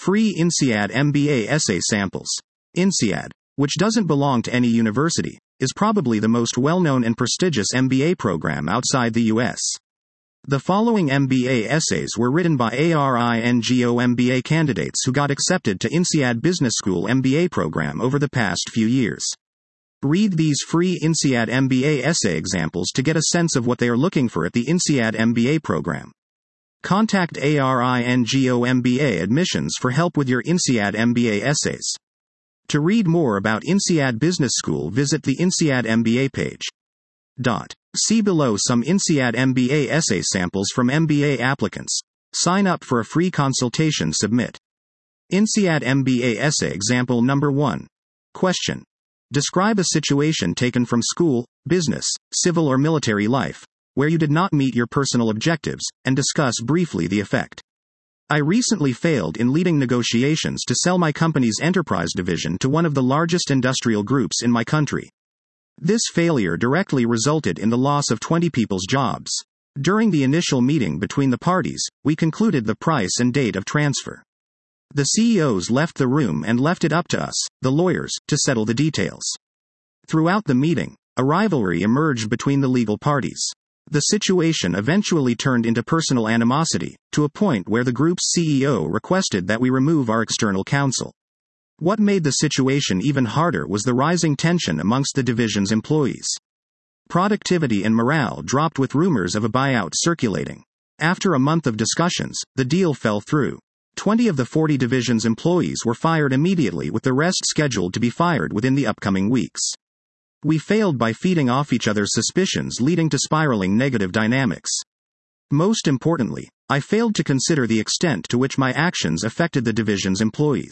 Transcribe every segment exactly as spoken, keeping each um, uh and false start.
Free INSEAD M B A Essay Samples. INSEAD, which doesn't belong to any university, is probably the most well-known and prestigious M B A program outside the U S. The following M B A essays were written by ARINGO M B A candidates who got accepted to INSEAD Business School M B A program over the past few years. Read these free INSEAD M B A essay examples to get a sense of what they are looking for at the INSEAD M B A program. Contact ARINGO M B A Admissions for help with your INSEAD M B A essays. To read more about INSEAD Business School, visit the INSEAD M B A page. Dot. See below some INSEAD M B A essay samples from M B A applicants. Sign up for a free consultation. Submit. INSEAD M B A essay example number one. Question. Describe a situation taken from school, business, civil or military life, where you did not meet your personal objectives, and discuss briefly the effect. I recently failed in leading negotiations to sell my company's enterprise division to one of the largest industrial groups in my country. This failure directly resulted in the loss of twenty people's jobs. During the initial meeting between the parties, we concluded the price and date of transfer. The C E Os left the room and left it up to us, the lawyers, to settle the details. Throughout the meeting, a rivalry emerged between the legal parties. The situation eventually turned into personal animosity, to a point where the group's C E O requested that we remove our external counsel. What made the situation even harder was the rising tension amongst the division's employees. Productivity and morale dropped with rumors of a buyout circulating. After a month of discussions, the deal fell through. twenty of the forty division's employees were fired immediately, with the rest scheduled to be fired within the upcoming weeks. We failed by feeding off each other's suspicions, leading to spiraling negative dynamics. Most importantly, I failed to consider the extent to which my actions affected the division's employees.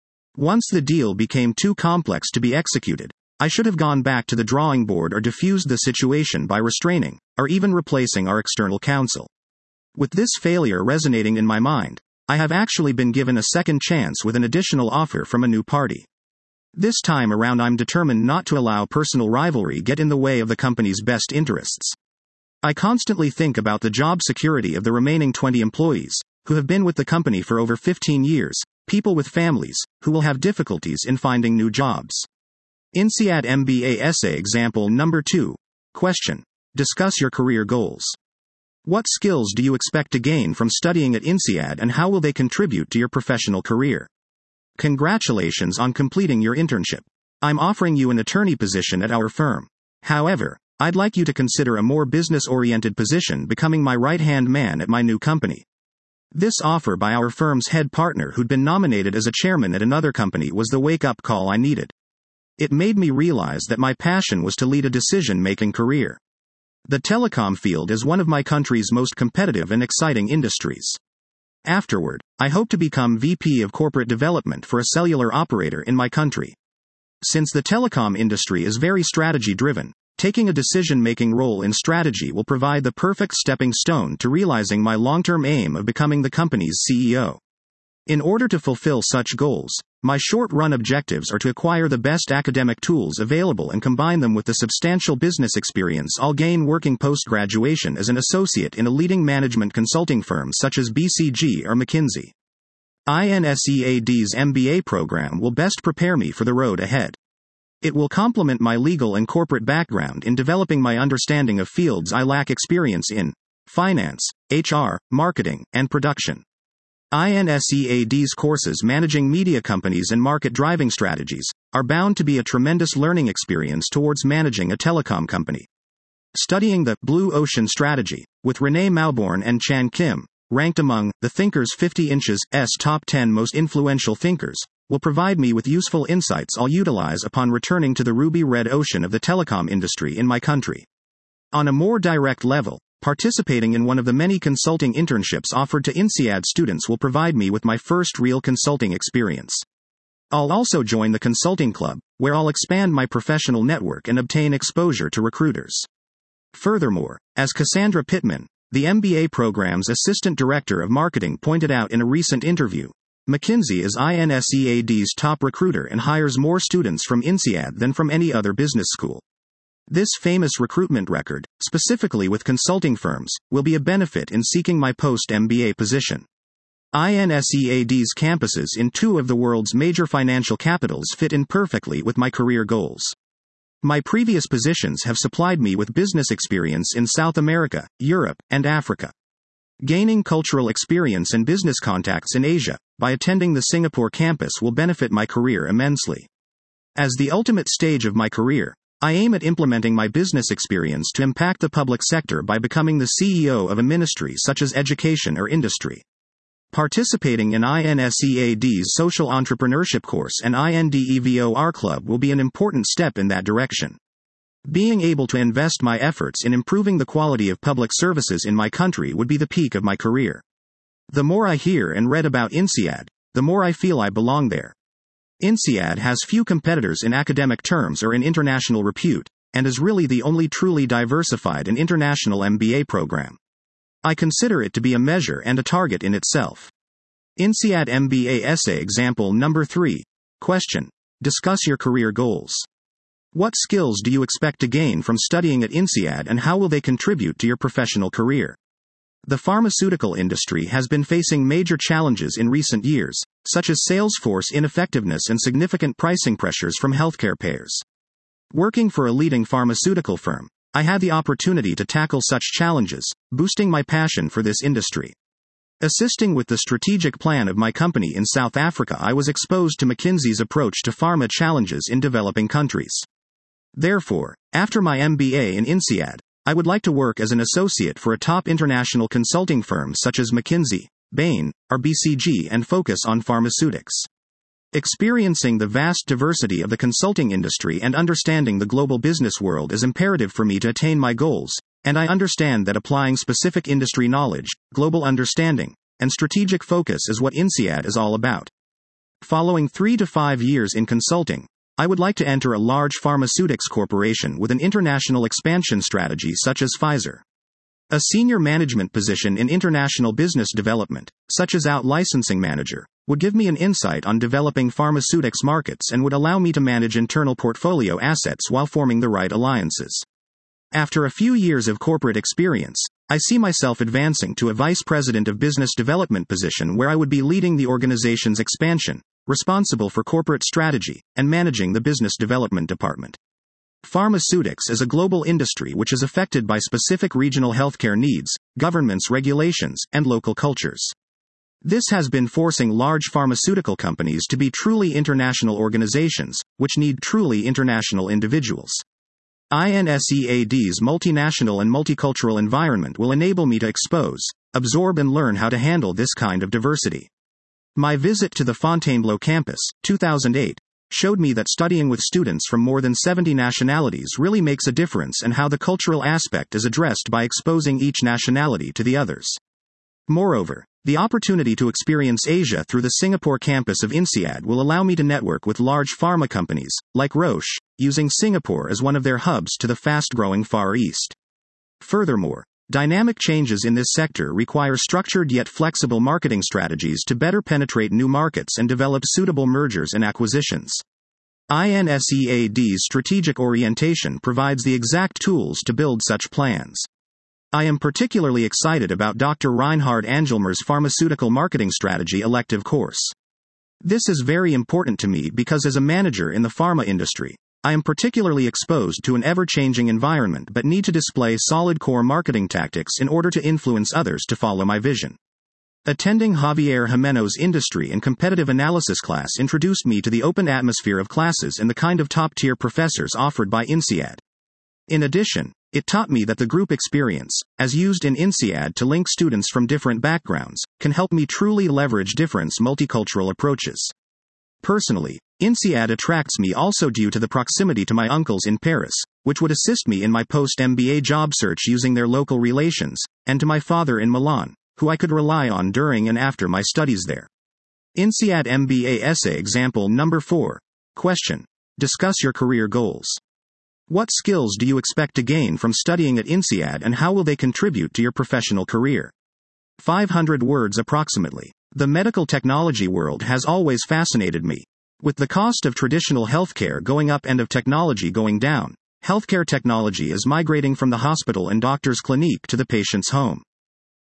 Once the deal became too complex to be executed, I should have gone back to the drawing board or diffused the situation by restraining, or even replacing our external counsel. With this failure resonating in my mind, I have actually been given a second chance with an additional offer from a new party. This time around, I'm determined not to allow personal rivalry get in the way of the company's best interests. I constantly think about the job security of the remaining twenty employees, who have been with the company for over fifteen years, people with families, who will have difficulties in finding new jobs. INSEAD M B A essay example number two. Question. Discuss your career goals. What skills do you expect to gain from studying at INSEAD, and how will they contribute to your professional career? Congratulations on completing your internship. I'm offering you an attorney position at our firm. However, I'd like you to consider a more business-oriented position, becoming my right-hand man at my new company. This offer by our firm's head partner, who'd been nominated as a chairman at another company, was the wake-up call I needed. It made me realize that my passion was to lead a decision-making career. The telecom field is one of my country's most competitive and exciting industries. Afterward, I hope to become V P of Corporate Development for a cellular operator in my country. Since the telecom industry is very strategy-driven, taking a decision-making role in strategy will provide the perfect stepping stone to realizing my long-term aim of becoming the company's C E O. In order to fulfill such goals, my short-run objectives are to acquire the best academic tools available and combine them with the substantial business experience I'll gain working post-graduation as an associate in a leading management consulting firm such as B C G or McKinsey. INSEAD's M B A program will best prepare me for the road ahead. It will complement my legal and corporate background in developing my understanding of fields I lack experience in: finance, H R, marketing, and production. INSEAD's courses managing media companies and market driving strategies are bound to be a tremendous learning experience towards managing a telecom company. Studying the Blue Ocean Strategy with Renee Mauborgne and Chan Kim, ranked among the Thinkers fifty Inch's top ten most influential thinkers, will provide me with useful insights I'll utilize upon returning to the ruby red ocean of the telecom industry in my country. On a more direct level, participating in one of the many consulting internships offered to INSEAD students will provide me with my first real consulting experience. I'll also join the consulting club, where I'll expand my professional network and obtain exposure to recruiters. Furthermore, as Cassandra Pittman, the M B A program's Assistant Director of Marketing, pointed out in a recent interview, McKinsey is INSEAD's top recruiter and hires more students from INSEAD than from any other business school. This famous recruitment record, specifically with consulting firms, will be a benefit in seeking my post-M B A position. INSEAD's campuses in two of the world's major financial capitals fit in perfectly with my career goals. My previous positions have supplied me with business experience in South America, Europe, and Africa. Gaining cultural experience and business contacts in Asia, by attending the Singapore campus, will benefit my career immensely. As the ultimate stage of my career, I aim at implementing my business experience to impact the public sector by becoming the C E O of a ministry such as education or industry. Participating in INSEAD's Social Entrepreneurship course and INDEVOR Club will be an important step in that direction. Being able to invest my efforts in improving the quality of public services in my country would be the peak of my career. The more I hear and read about INSEAD, the more I feel I belong there. INSEAD has few competitors in academic terms or in international repute, and is really the only truly diversified and international M B A program. I consider it to be a measure and a target in itself. INSEAD M B A Essay Example Number three. Question. Discuss your career goals. What skills do you expect to gain from studying at INSEAD, and how will they contribute to your professional career? The pharmaceutical industry has been facing major challenges in recent years, such as sales force ineffectiveness and significant pricing pressures from healthcare payers. Working for a leading pharmaceutical firm, I had the opportunity to tackle such challenges, boosting my passion for this industry. Assisting with the strategic plan of my company in South Africa, I was exposed to McKinsey's approach to pharma challenges in developing countries. Therefore, after my M B A in INSEAD, I would like to work as an associate for a top international consulting firm such as McKinsey, Bain, or B C G and focus on pharmaceutics. Experiencing the vast diversity of the consulting industry and understanding the global business world is imperative for me to attain my goals, and I understand that applying specific industry knowledge, global understanding, and strategic focus is what INSEAD is all about. Following three to five years in consulting, I would like to enter a large pharmaceutics corporation with an international expansion strategy such as Pfizer. A senior management position in international business development, such as out-licensing manager, would give me an insight on developing pharmaceutics markets and would allow me to manage internal portfolio assets while forming the right alliances. After a few years of corporate experience, I see myself advancing to a vice president of business development position where I would be leading the organization's expansion, responsible for corporate strategy, and managing the business development department. Pharmaceutics is a global industry which is affected by specific regional healthcare needs, governments' regulations, and local cultures. This has been forcing large pharmaceutical companies to be truly international organizations, which need truly international individuals. INSEAD's multinational and multicultural environment will enable me to expose, absorb and learn how to handle this kind of diversity. My visit to the Fontainebleau campus, two thousand eight, showed me that studying with students from more than seventy nationalities really makes a difference, and how the cultural aspect is addressed by exposing each nationality to the others. Moreover, the opportunity to experience Asia through the Singapore campus of INSEAD will allow me to network with large pharma companies, like Roche, using Singapore as one of their hubs to the fast-growing Far East. Furthermore, dynamic changes in this sector require structured yet flexible marketing strategies to better penetrate new markets and develop suitable mergers and acquisitions. INSEAD's strategic orientation provides the exact tools to build such plans. I am particularly excited about Doctor Reinhard Angelmer's Pharmaceutical Marketing Strategy elective course. This is very important to me because as a manager in the pharma industry, I am particularly exposed to an ever-changing environment but need to display solid core marketing tactics in order to influence others to follow my vision. Attending Javier Jimeno's Industry and Competitive Analysis class introduced me to the open atmosphere of classes and the kind of top-tier professors offered by INSEAD. In addition, it taught me that the group experience, as used in INSEAD to link students from different backgrounds, can help me truly leverage different multicultural approaches. Personally, INSEAD attracts me also due to the proximity to my uncles in Paris, which would assist me in my post-M B A job search using their local relations, and to my father in Milan, who I could rely on during and after my studies there. INSEAD M B A Essay Example Number four. Question. Discuss your career goals. What skills do you expect to gain from studying at INSEAD, and how will they contribute to your professional career? five hundred words approximately. The medical technology world has always fascinated me. With the cost of traditional healthcare going up and of technology going down, healthcare technology is migrating from the hospital and doctor's clinic to the patient's home.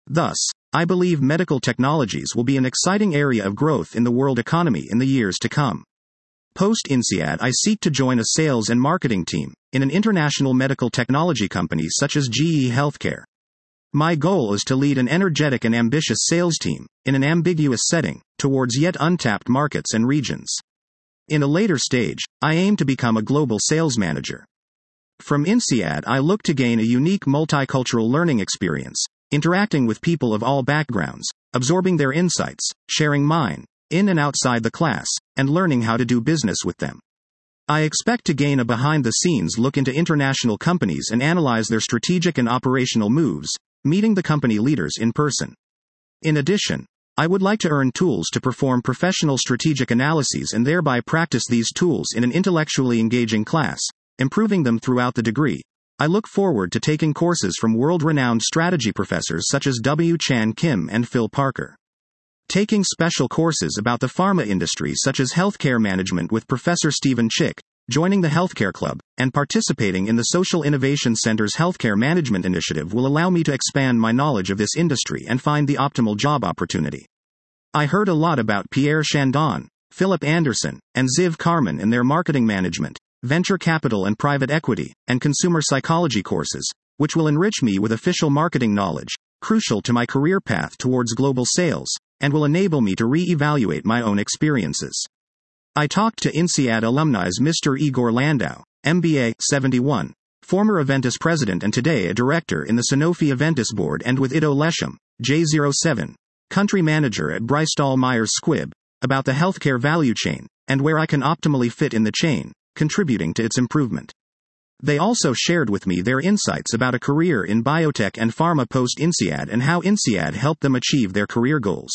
Thus, I believe medical technologies will be an exciting area of growth in the world economy in the years to come. Post-INSEAD, I seek to join a sales and marketing team in an international medical technology company such as G E Healthcare. My goal is to lead an energetic and ambitious sales team in an ambiguous setting towards yet untapped markets and regions. In a later stage, I aim to become a global sales manager. From INSEAD, I look to gain a unique multicultural learning experience, interacting with people of all backgrounds, absorbing their insights, sharing mine, in and outside the class, and learning how to do business with them. I expect to gain a behind-the-scenes look into international companies and analyze their strategic and operational moves, meeting the company leaders in person. In addition, I would like to earn tools to perform professional strategic analyses and thereby practice these tools in an intellectually engaging class, improving them throughout the degree. I look forward to taking courses from world-renowned strategy professors such as W. Chan Kim and Phil Parker. Taking special courses about the pharma industry such as healthcare management with Professor Stephen Chick, joining the Healthcare Club, and participating in the Social Innovation Center's Healthcare Management Initiative will allow me to expand my knowledge of this industry and find the optimal job opportunity. I heard a lot about Pierre Chandon, Philip Anderson, and Ziv Carmen in their marketing management, venture capital and private equity, and consumer psychology courses, which will enrich me with official marketing knowledge, crucial to my career path towards global sales, and will enable me to re-evaluate my own experiences. I talked to INSEAD alumni Mister Igor Landau, M B A, seventy-one, former Aventis president and today a director in the Sanofi Aventis board, and with Ido Lesham, J zero seven, country manager at Bristol Myers Squibb, about the healthcare value chain, and where I can optimally fit in the chain, contributing to its improvement. They also shared with me their insights about a career in biotech and pharma post-INSEAD and how INSEAD helped them achieve their career goals.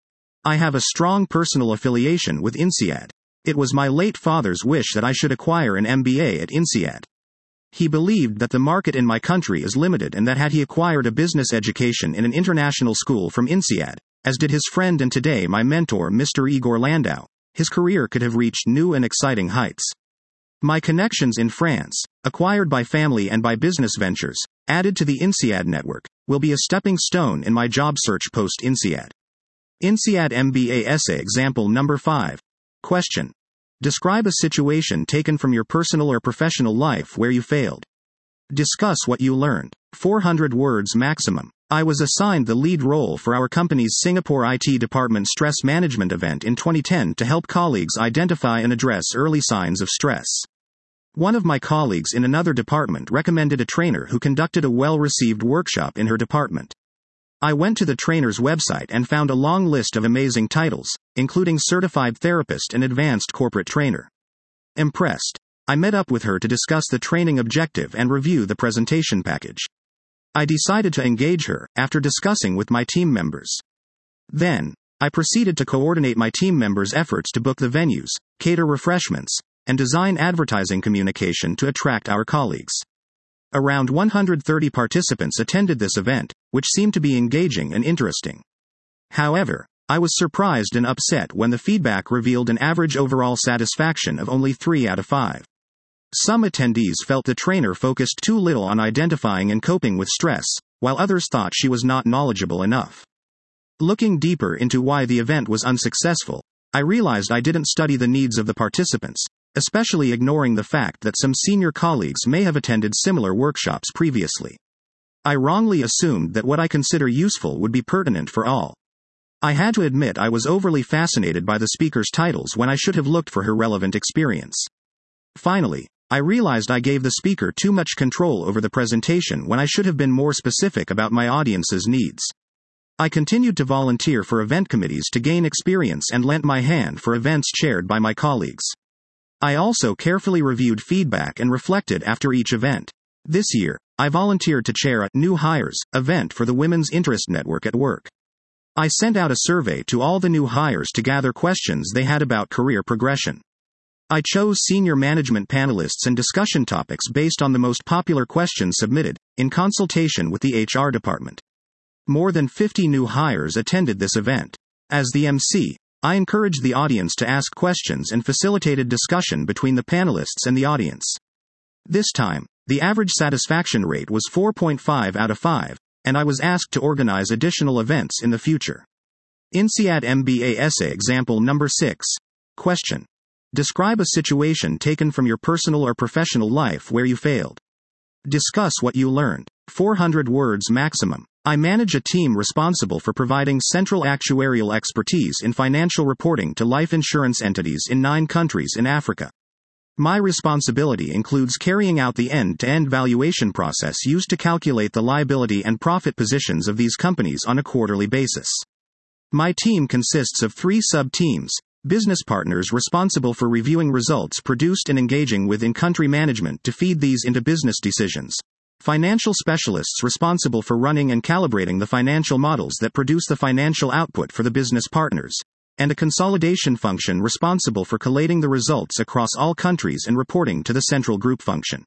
I have a strong personal affiliation with INSEAD. It was my late father's wish that I should acquire an M B A at INSEAD. He believed that the market in my country is limited and that had he acquired a business education in an international school from INSEAD, as did his friend and today my mentor Mister Igor Landau, his career could have reached new and exciting heights. My connections in France, acquired by family and by business ventures, added to the INSEAD network, will be a stepping stone in my job search post-INSEAD. INSEAD M B A Essay Example Number five. Question. Describe a situation taken from your personal or professional life where you failed. Discuss what you learned. four hundred words maximum. I was assigned the lead role for our company's Singapore I T department stress management event in twenty ten to help colleagues identify and address early signs of stress. One of my colleagues in another department recommended a trainer who conducted a well-received workshop in her department. I went to the trainer's website and found a long list of amazing titles, including Certified Therapist and Advanced Corporate Trainer. Impressed, I met up with her to discuss the training objective and review the presentation package. I decided to engage her, after discussing with my team members. Then, I proceeded to coordinate my team members' efforts to book the venues, cater refreshments, and design advertising communication to attract our colleagues. Around one hundred thirty participants attended this event, which seemed to be engaging and interesting. However, I was surprised and upset when the feedback revealed an average overall satisfaction of only three out of five. Some attendees felt the trainer focused too little on identifying and coping with stress, while others thought she was not knowledgeable enough. Looking deeper into why the event was unsuccessful, I realized I didn't study the needs of the participants, especially ignoring the fact that some senior colleagues may have attended similar workshops previously. I wrongly assumed that what I consider useful would be pertinent for all. I had to admit I was overly fascinated by the speaker's titles when I should have looked for her relevant experience. Finally, I realized I gave the speaker too much control over the presentation when I should have been more specific about my audience's needs. I continued to volunteer for event committees to gain experience and lent my hand for events chaired by my colleagues. I also carefully reviewed feedback and reflected after each event. This year, I volunteered to chair a New Hires event for the Women's Interest Network at work. I sent out a survey to all the new hires to gather questions they had about career progression. I chose senior management panelists and discussion topics based on the most popular questions submitted, in consultation with the H R department. More than fifty new hires attended this event. As the M C, I encouraged the audience to ask questions and facilitated discussion between the panelists and the audience. This time, the average satisfaction rate was four point five out of five, and I was asked to organize additional events in the future. INSEAD M B A Essay Example Number six. Question. Describe a situation taken from your personal or professional life where you failed. Discuss what you learned. four hundred words maximum. I manage a team responsible for providing central actuarial expertise in financial reporting to life insurance entities in nine countries in Africa. My responsibility includes carrying out the end-to-end valuation process used to calculate the liability and profit positions of these companies on a quarterly basis. My team consists of three sub-teams: business partners responsible for reviewing results produced and engaging with in-country management to feed these into business decisions, financial specialists responsible for running and calibrating the financial models that produce the financial output for the business partners, and a consolidation function responsible for collating the results across all countries and reporting to the central group function.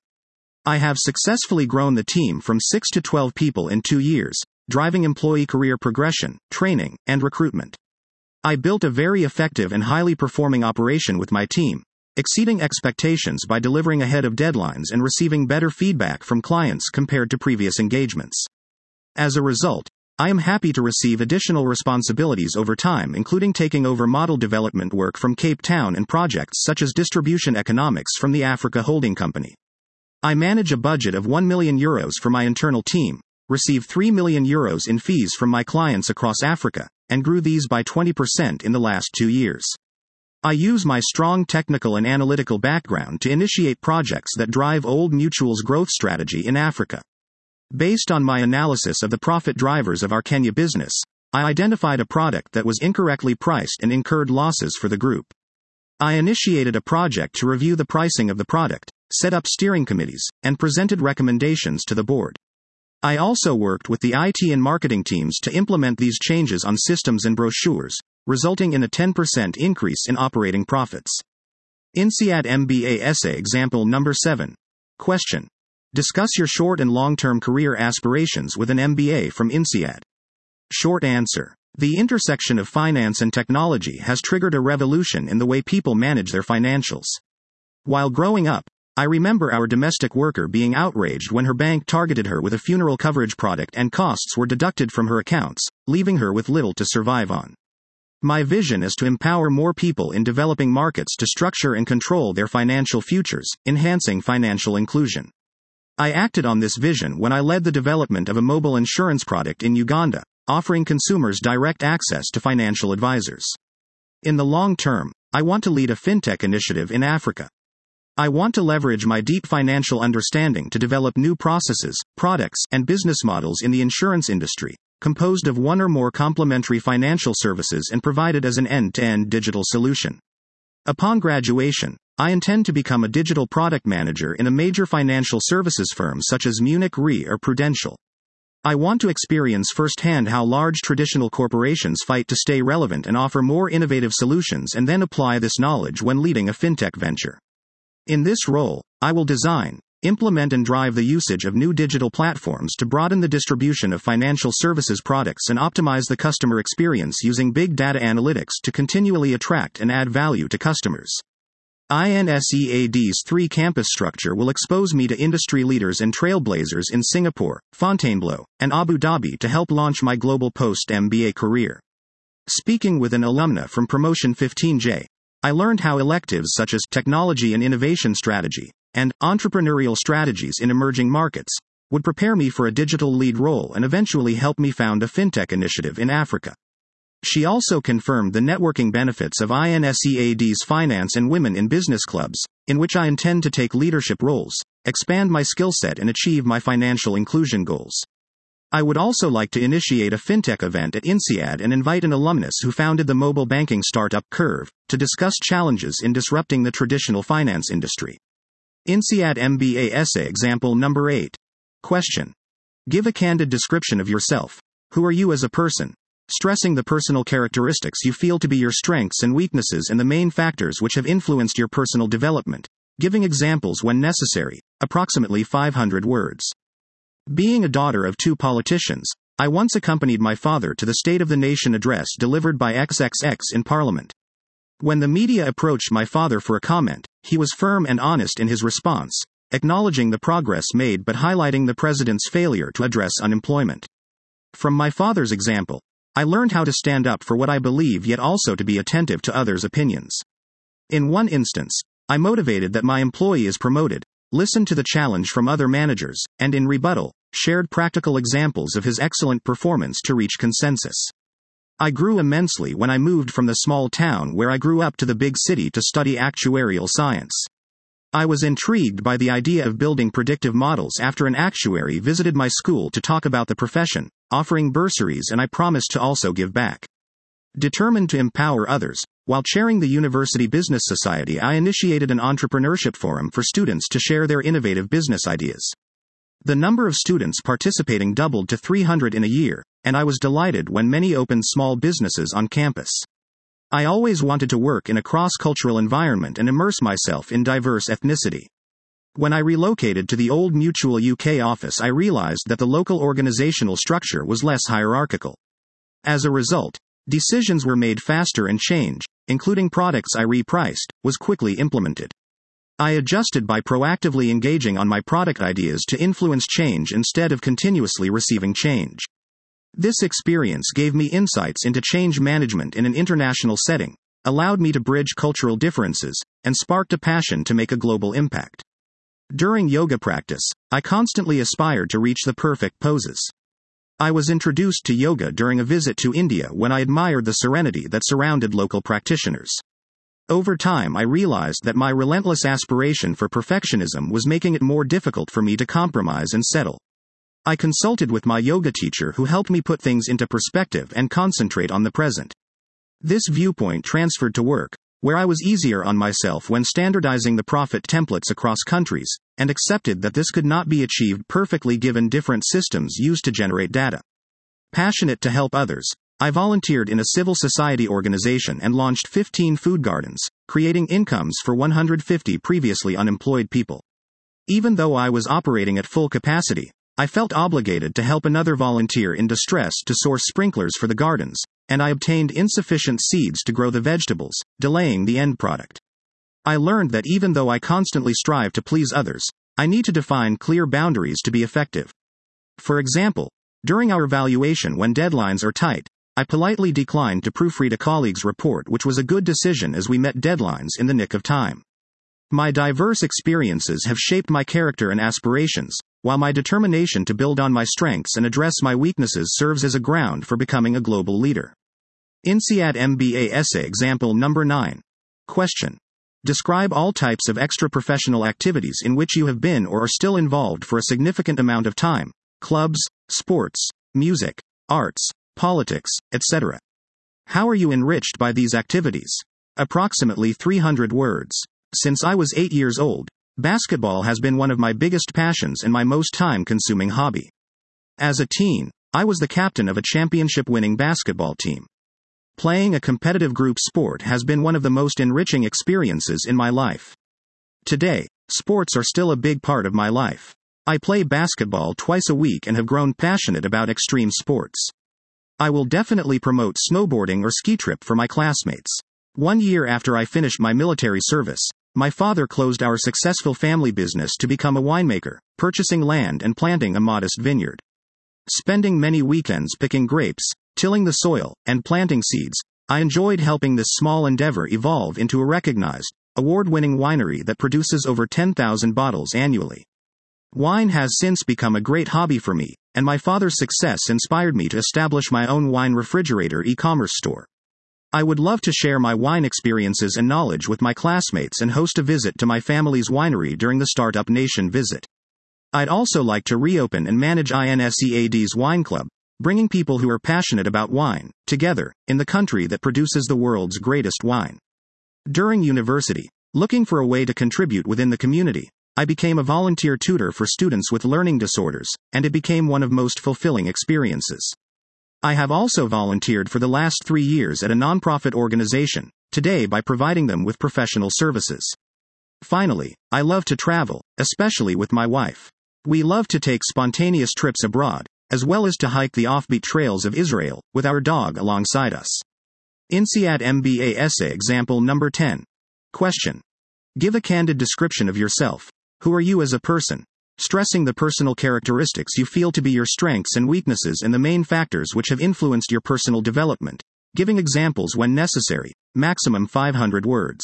I have successfully grown the team from six to twelve people in two years, driving employee career progression, training, and recruitment. I built a very effective and highly performing operation with my team, exceeding expectations by delivering ahead of deadlines and receiving better feedback from clients compared to previous engagements. As a result, I am happy to receive additional responsibilities over time, including taking over model development work from Cape Town and projects such as distribution economics from the Africa Holding Company. I manage a budget of one million euros for my internal team, receive three million euros in fees from my clients across Africa, and grew these by twenty percent in the last two years. I use my strong technical and analytical background to initiate projects that drive Old Mutual's growth strategy in Africa. Based on my analysis of the profit drivers of our Kenya business, I identified a product that was incorrectly priced and incurred losses for the group. I initiated a project to review the pricing of the product, set up steering committees, and presented recommendations to the board. I also worked with the I T and marketing teams to implement these changes on systems and brochures, resulting in a ten percent increase in operating profits. INSEAD M B A Essay Example Number seven. Question. Discuss your short and long-term career aspirations with an M B A from INSEAD. Short answer. The intersection of finance and technology has triggered a revolution in the way people manage their financials. While growing up, I remember our domestic worker being outraged when her bank targeted her with a funeral coverage product and costs were deducted from her accounts, leaving her with little to survive on. My vision is to empower more people in developing markets to structure and control their financial futures, enhancing financial inclusion. I acted on this vision when I led the development of a mobile insurance product in Uganda, offering consumers direct access to financial advisors. In the long term, I want to lead a fintech initiative in Africa. I want to leverage my deep financial understanding to develop new processes, products, and business models in the insurance industry, composed of one or more complementary financial services and provided as an end-to-end digital solution. Upon graduation, I intend to become a digital product manager in a major financial services firm such as Munich Re or Prudential. I want to experience firsthand how large traditional corporations fight to stay relevant and offer more innovative solutions, and then apply this knowledge when leading a fintech venture. In this role, I will design, implement and drive the usage of new digital platforms to broaden the distribution of financial services products and optimize the customer experience using big data analytics to continually attract and add value to customers. INSEAD's three-campus structure will expose me to industry leaders and trailblazers in Singapore, Fontainebleau, and Abu Dhabi to help launch my global post-M B A career. Speaking with an alumna from Promotion fifteen J, I learned how electives such as technology and innovation strategy and entrepreneurial strategies in emerging markets would prepare me for a digital lead role and eventually help me found a fintech initiative in Africa. She also confirmed the networking benefits of INSEAD's Finance and Women in Business Clubs, in which I intend to take leadership roles, expand my skill set and achieve my financial inclusion goals. I would also like to initiate a fintech event at INSEAD and invite an alumnus who founded the mobile banking startup Curve to discuss challenges in disrupting the traditional finance industry. INSEAD M B A Essay Example Number eight. Question. Give a candid description of yourself. Who are you as a person? Stressing the personal characteristics you feel to be your strengths and weaknesses and the main factors which have influenced your personal development. Giving examples when necessary. Approximately five hundred words. Being a daughter of two politicians, I once accompanied my father to the State of the Nation address delivered by X X X in Parliament. When the media approached my father for a comment, he was firm and honest in his response, acknowledging the progress made but highlighting the president's failure to address unemployment. From my father's example, I learned how to stand up for what I believe yet also to be attentive to others' opinions. In one instance, I motivated that my employee is promoted, listened to the challenge from other managers, and in rebuttal, shared practical examples of his excellent performance to reach consensus. I grew immensely when I moved from the small town where I grew up to the big city to study actuarial science. I was intrigued by the idea of building predictive models after an actuary visited my school to talk about the profession, offering bursaries, and I promised to also give back. Determined to empower others, while chairing the University Business Society, I initiated an entrepreneurship forum for students to share their innovative business ideas. The number of students participating doubled to three hundred in a year, and I was delighted when many opened small businesses on campus. I always wanted to work in a cross-cultural environment and immerse myself in diverse ethnicity. When I relocated to the old Mutual U K office, I realized that the local organizational structure was less hierarchical. As a result, decisions were made faster and change, including products I repriced, was quickly implemented. I adjusted by proactively engaging on my product ideas to influence change instead of continuously receiving change. This experience gave me insights into change management in an international setting, allowed me to bridge cultural differences, and sparked a passion to make a global impact. During yoga practice, I constantly aspired to reach the perfect poses. I was introduced to yoga during a visit to India when I admired the serenity that surrounded local practitioners. Over time, I realized that my relentless aspiration for perfectionism was making it more difficult for me to compromise and settle. I consulted with my yoga teacher, who helped me put things into perspective and concentrate on the present. This viewpoint transferred to work, where I was easier on myself when standardizing the profit templates across countries, and accepted that this could not be achieved perfectly given different systems used to generate data. Passionate to help others, I volunteered in a civil society organization and launched fifteen food gardens, creating incomes for one hundred fifty previously unemployed people. Even though I was operating at full capacity, I felt obligated to help another volunteer in distress to source sprinklers for the gardens, and I obtained insufficient seeds to grow the vegetables, delaying the end product. I learned that even though I constantly strive to please others, I need to define clear boundaries to be effective. For example, during our evaluation when deadlines are tight, I politely declined to proofread a colleague's report, which was a good decision as we met deadlines in the nick of time. My diverse experiences have shaped my character and aspirations, while my determination to build on my strengths and address my weaknesses serves as a ground for becoming a global leader. INSEAD M B A Essay Example Number nine. Question. Describe all types of extra-professional activities in which you have been or are still involved for a significant amount of time: clubs, sports, music, arts, politics, et cetera. How are you enriched by these activities? Approximately three hundred words. Since I was eight years old, basketball has been one of my biggest passions and my most time-consuming hobby. As a teen, I was the captain of a championship-winning basketball team. Playing a competitive group sport has been one of the most enriching experiences in my life. Today, sports are still a big part of my life. I play basketball twice a week and have grown passionate about extreme sports. I will definitely promote snowboarding or ski trip for my classmates. One year after I finished my military service, my father closed our successful family business to become a winemaker, purchasing land and planting a modest vineyard. Spending many weekends picking grapes, tilling the soil, and planting seeds, I enjoyed helping this small endeavor evolve into a recognized, award-winning winery that produces over ten thousand bottles annually. Wine has since become a great hobby for me, and my father's success inspired me to establish my own wine refrigerator e-commerce store. I would love to share my wine experiences and knowledge with my classmates and host a visit to my family's winery during the Startup Nation visit. I'd also like to reopen and manage INSEAD's Wine Club, bringing people who are passionate about wine together in the country that produces the world's greatest wine. During university, looking for a way to contribute within the community, I became a volunteer tutor for students with learning disorders, and it became one of most fulfilling experiences. I have also volunteered for the last three years at a nonprofit organization, today by providing them with professional services. Finally, I love to travel, especially with my wife. We love to take spontaneous trips abroad, as well as to hike the offbeat trails of Israel, with our dog alongside us. INSEAD M B A Essay Example Number ten. Question. Give a candid description of yourself. Who are you as a person? stressing the personal characteristics you feel to be your strengths and weaknesses and the main factors which have influenced your personal development, giving examples when necessary, maximum five hundred words.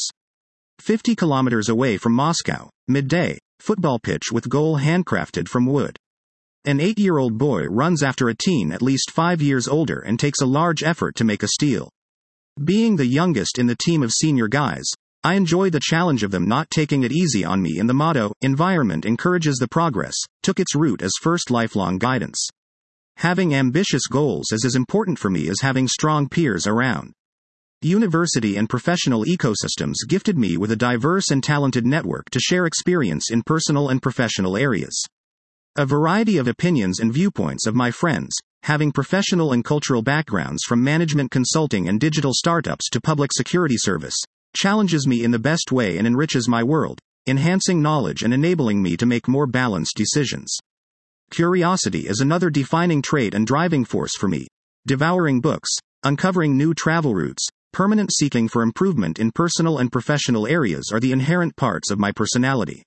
fifty kilometers away from Moscow, midday, football pitch with goal handcrafted from wood. An eight-year-old boy runs after a teen at least five years older and takes a large effort to make a steal. Being the youngest in the team of senior guys, I enjoy the challenge of them not taking it easy on me, and the motto, environment encourages the progress, took its root as first lifelong guidance. Having ambitious goals is as important for me as having strong peers around. University and professional ecosystems gifted me with a diverse and talented network to share experience in personal and professional areas. A variety of opinions and viewpoints of my friends, having professional and cultural backgrounds from management consulting and digital startups to public security service, challenges me in the best way and enriches my world, enhancing knowledge and enabling me to make more balanced decisions. Curiosity is another defining trait and driving force for me. Devouring books, uncovering new travel routes, permanent seeking for improvement in personal and professional areas are the inherent parts of my personality.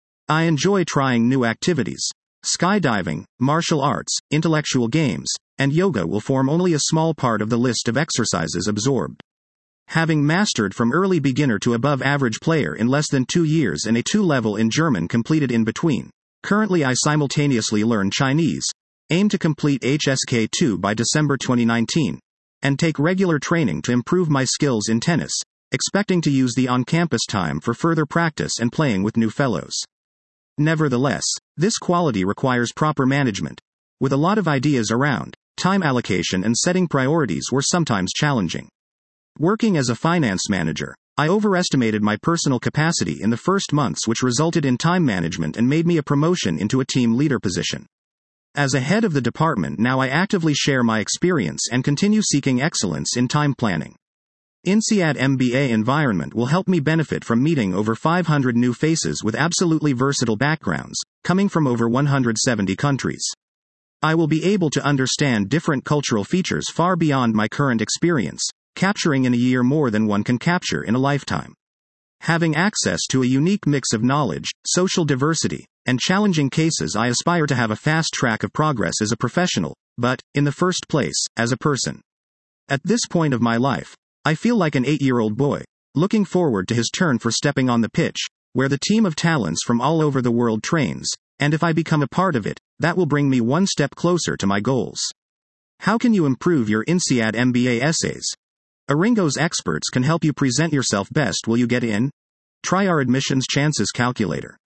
I enjoy trying new activities. Skydiving, martial arts, intellectual games, and yoga will form only a small part of the list of exercises absorbed. Having mastered from early beginner to above average player in less than two years and a two level in German completed in between, currently I simultaneously learn Chinese, aim to complete H S K two by December twenty nineteen, and take regular training to improve my skills in tennis, expecting to use the on-campus time for further practice and playing with new fellows. Nevertheless, this quality requires proper management. With a lot of ideas around, time allocation and setting priorities were sometimes challenging. Working as a finance manager, I overestimated my personal capacity in the first months, which resulted in time management and made me a promotion into a team leader position. As a head of the department now, I actively share my experience and continue seeking excellence in time planning. INSEAD M B A environment will help me benefit from meeting over five hundred new faces with absolutely versatile backgrounds, coming from over one hundred seventy countries. I will be able to understand different cultural features far beyond my current experience, capturing in a year more than one can capture in a lifetime. Having access to a unique mix of knowledge, social diversity, and challenging cases, I aspire to have a fast track of progress as a professional, but, in the first place, as a person. At this point of my life, I feel like an eight-year-old boy, looking forward to his turn for stepping on the pitch, where the team of talents from all over the world trains, and if I become a part of it, that will bring me one step closer to my goals. How can you improve your INSEAD M B A essays? Aringo's experts can help you present yourself best. Will you get in? Try our admissions chances calculator.